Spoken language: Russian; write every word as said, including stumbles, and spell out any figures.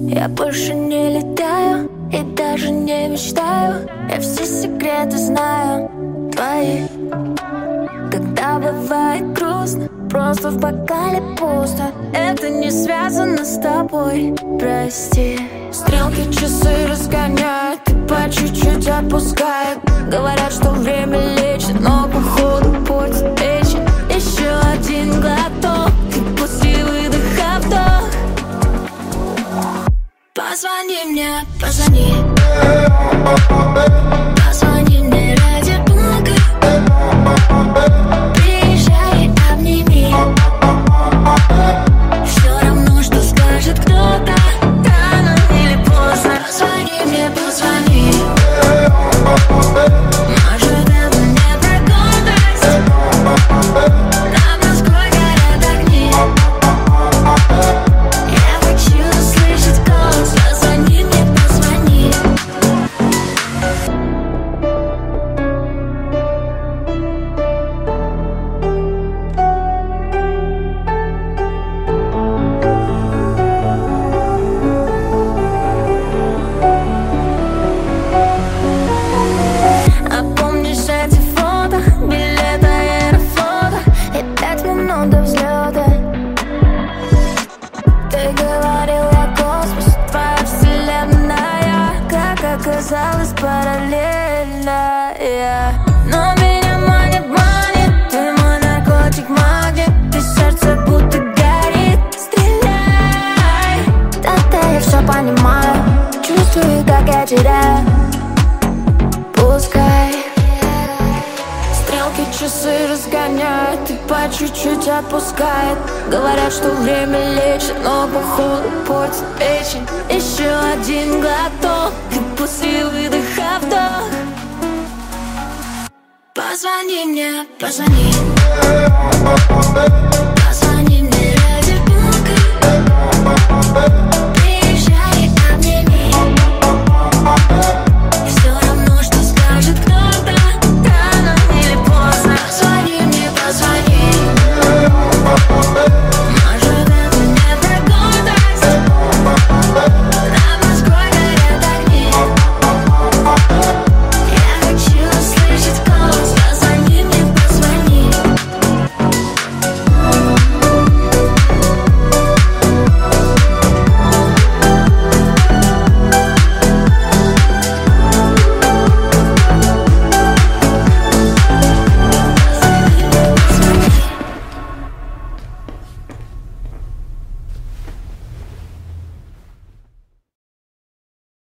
Я больше не летаю и даже не мечтаю. Я все секреты знаю твои. Когда бывает грустно, просто в бокале пусто. Это не связано с тобой, прости. Стрелки часы разгоняют, и по чуть-чуть отпускает. Говорят, что время лечит, но походу портит печень. Еще один глоток, и после выдоха вдох. Позвони мне, позвони. Позвони мне ради бога. Приезжай, обними. Все равно, что скажет кто-то, рано или поздно. Позвони мне, позвони. Может, это не про гордость. Над Москвой горят огни. Я хочу услышать голос. Позвони мне, позвони. А помнишь эти фото, билеты аэрофлота и пять минут до взлета? Ты говорила космос, твоя вселенная, как оказалось, параллельная. Но меня манит, манит, ты мой наркотик, магнит. Ты сердце будто горит, стреляй. Да-да, я все понимаю, чувствую, как я теряю. Пускай стрелки часы разгоняют, и по чуть-чуть отпускает. Говорят, что время лечит, но походу портит печень. Еще один глоток, и после выдоха вдох. Позвони мне, позвони.